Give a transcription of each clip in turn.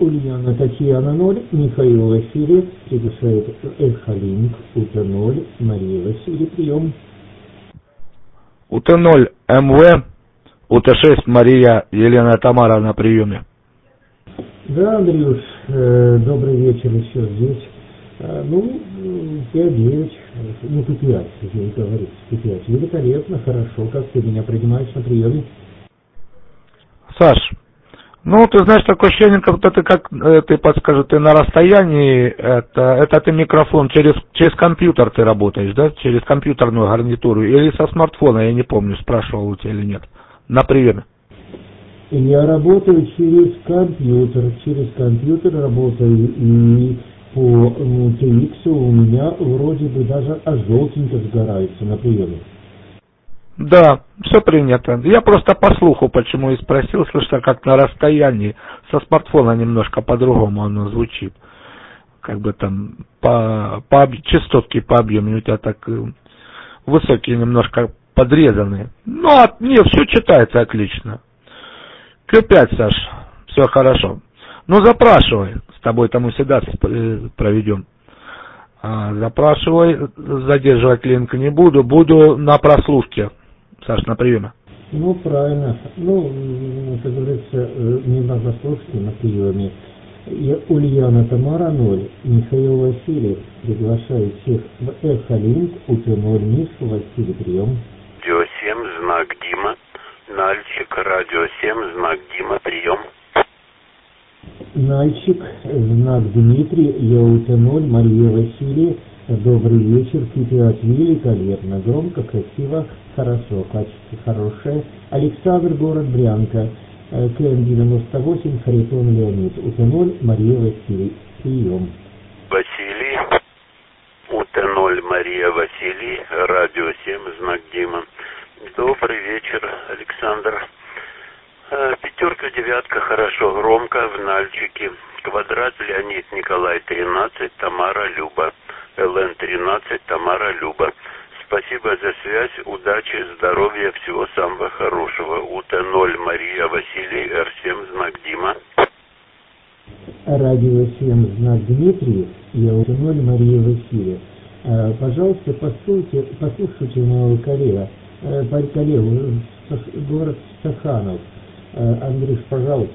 Ульяна Татьяна 0, Михаил Васильев приглашает Эхолинк, УТ0, Мария Васильев, прием. УТ0 МВ, УТ6 Мария Елена Тамара на приеме. Да, Андрюш, добрый вечер еще здесь. 5-9, Q5, здесь говорится, Q5. Великолепно, хорошо, как ты меня принимаешь на приеме? Саш, ты знаешь, такое ощущение, как будто ты подскажи, ты на расстоянии, это ты микрофон через компьютер ты работаешь, да? Через компьютерную гарнитуру или со смартфона, я не помню, спрашивал у тебя или нет, на приеме. Я работаю через компьютер работаю, и по TX у меня вроде бы даже желтенько сгорается на приеме. Да, все принято. Я просто по слуху почему и спросил, слышно, как на расстоянии, со смартфона немножко по-другому оно звучит. Как бы там частотки по объему у тебя так высокие, немножко подрезанные. Нет, все читается отлично. Q5, Саш, все хорошо. Запрашивай, с тобой там мы всегда проведем. Запрашивай, задерживать линк не буду на прослушке, Саш, на приеме. Правильно. Как говорится, не на прослушке, на приеме. Ульяна Тамара 0, Михаил Васильев приглашает всех в Эхолинк, УТ0, Миша Василий, прием. Радио 7, знак Дима. Нальчик, радио 7, знак Дима, прием. Нальчик, знак Дмитрий, я УТ0, Мария Василий, добрый вечер, Q5, великолепно, громко, красиво, хорошо, качество хорошее. Александр, город Брянка, КМ-98, Харитон Леонид, УТ0, Мария Василий, прием. Василий, УТ0, Мария Василий, радио 7, знак Дима. Добрый вечер, Александр. Пятерка, девятка, хорошо, громко, в Нальчике. Квадрат, Леонид Николай, 13, Тамара Люба. ЛН 13, Тамара Люба. Спасибо за связь, удачи, здоровья, всего самого хорошего. УТ0, Мария Василий, Р7, знак Дима. Радио 7, знак Дмитрий, я УТ0, Мария Василий. Пожалуйста, послушайте моего коллегу, город Стаханов. Андрюш, пожалуйста.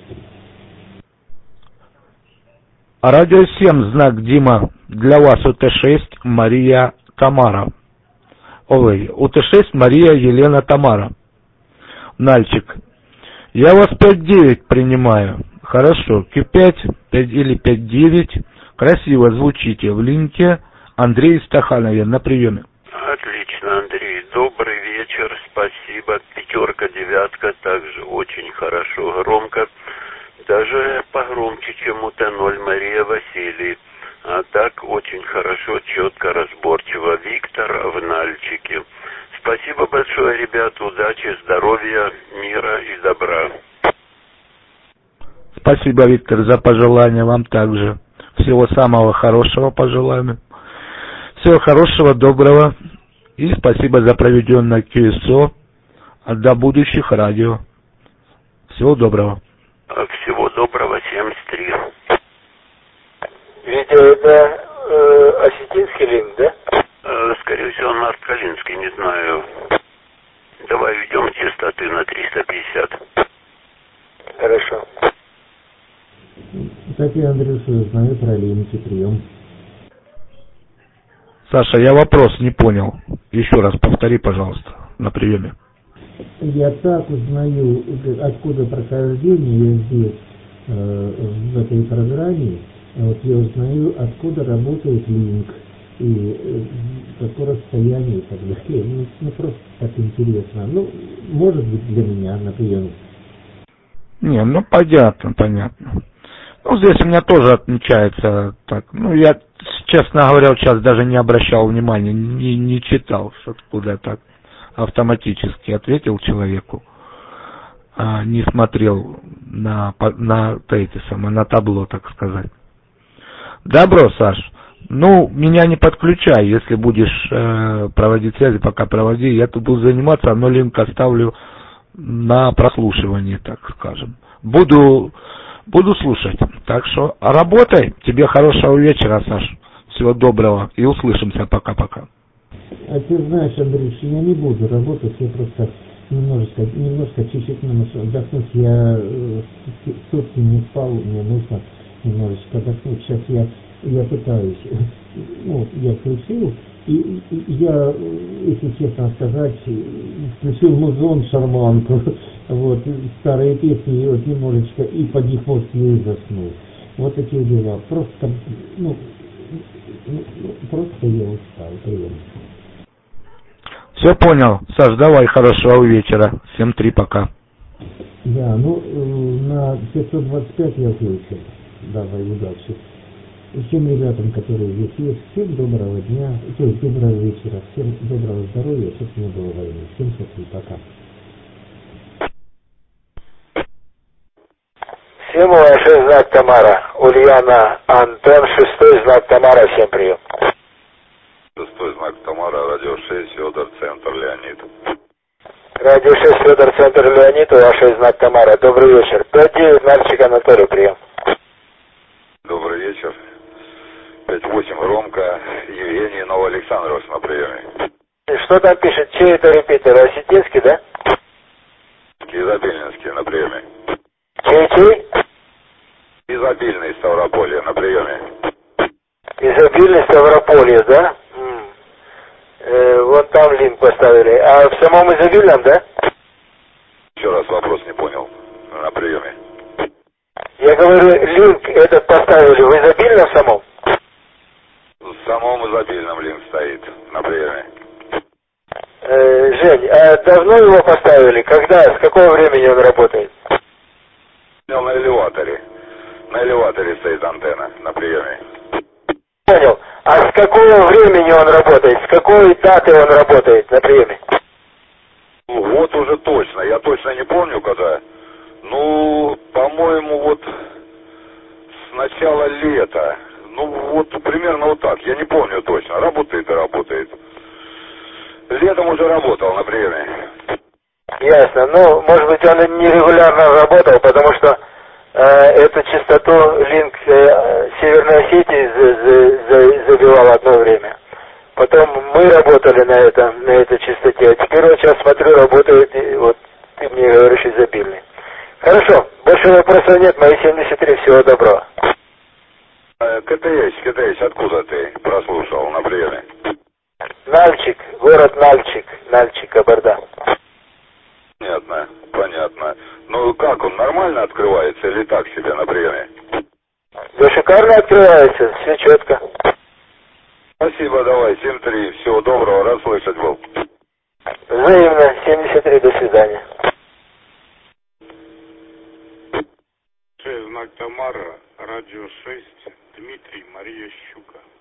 Радио 7, знак Дима, для вас УТ6 Мария Тамара. УТ6 Мария Елена Тамара. Нальчик. Я вас 5-9 принимаю. Хорошо. Q5 или 5-9. Красиво звучите в линке. Андрей Стаханове на приеме. Отлично, Андрей. Добрый вечер. Спасибо. Пятерка, девятка. Также очень хорошо. Громко. Даже погромче, чем УТ0 Мария Василий. А так очень хорошо, четко, разборчиво. Виктор в Нальчике. Спасибо большое, ребят. Удачи, здоровья, мира и добра. Спасибо, Виктор, за пожелания. Вам также. Всего самого хорошего пожелаем. Всего хорошего, доброго. И спасибо за проведенное КСО. До будущих радио. Всего доброго. Всего доброго, 73. Видео это осетинский линк, да? Скорее всего, Март-Калинский, не знаю. Давай ведем частоты на 350. Хорошо. Кстати, Андрюша, знаю про линки, прием. Саша, я вопрос не понял. Еще раз повтори, пожалуйста, на приеме. Я так узнаю, откуда прохождение здесь, в этой программе, вот я узнаю, откуда работает линк и какое расстояние и так далее. Просто так интересно. Может быть, для меня на приеме. Не, понятно. Здесь у меня тоже отмечается так. Я, честно говоря, сейчас даже не обращал внимания, не читал, откуда так автоматически ответил человеку, не смотрел на табло, так сказать. Добро, Саш. Меня не подключай, если будешь проводить связи, пока проводи. Я тут буду заниматься, но линк оставлю на прослушивание, так скажем. Буду буду слушать. Так что работай. Тебе хорошего вечера, Саш. Всего доброго. И услышимся. Пока-пока. А ты знаешь, Андрюш, я не буду работать, я просто немножко чуть-чуть отдохнуть. Я сутки не спал, мне нужно немножечко отдохнуть. Сейчас я пытаюсь, я включил, и я, если честно сказать, включил музон, шарманку, вот, старые песни, и вот немножечко, и под них мозг и заснул. Вот такие дела. Просто я устал, приемно. Все понял. Саш, давай, хорошего вечера. Всем 3 пока. Да, на 525 я включил. Давай, удачи. Всем ребятам, которые здесь есть, всем доброго дня, то есть доброго вечера, всем доброго здоровья, чтобы не было войны. Всем пока. Всем уважаемый знак Тамара. Ульяна, Антон, 6 знак Тамара, всем прием. 6 знак Тамара, радио 6, Федор, центр Леонид. Радио 6, Федор, центр Леонид, ваш знак Тамара. Добрый вечер. 5-9, мальчик Анатолий, прием. Добрый вечер. 5-8, громко. Евгений Новоалександрович на приеме. Что там пишет? Чей это репетитор? Осетинский, да? Изобильнинский на приеме. Чей? Изобильный Ставрополье на приеме. Изобильный Ставрополье, да? Вот там линк поставили. А в самом Изобильном, да? Еще раз вопрос не понял. На приеме. Я говорю, линк этот поставили в Изобильном самом? В самом Изобильном линк стоит на приеме. Жень, а давно его поставили? Когда? С какого времени он работает? На элеваторе. На элеваторе стоит антенна на приеме. Понял. А с какого времени он работает? С какой даты он работает на приеме? Вот уже точно. Я точно не помню, когда. По-моему, вот с начала лета. Вот примерно вот так. Я не помню точно. Работает и работает. Летом уже работал на приеме. Ясно. Может быть, он нерегулярно работал, потому что эту частоту линк Северной Осетии забивал одно время. Потом мы работали на этой частоте, а теперь вот сейчас смотрю, работает, и вот ты мне говоришь, изобильный. Хорошо, больше вопросов нет, мои 73, всего доброго. КТС, откуда ты прослушал на приеме? Нальчик, город Нальчик, Кабарда. Понятно. Как он, нормально открывается или так себе на приеме? Да шикарно открывается, все четко. Спасибо, давай, 7-3, всего доброго, рад слышать был. Взаимно, 73, до свидания. Знак Тамара, радио 6, Дмитрий, Мария Щука.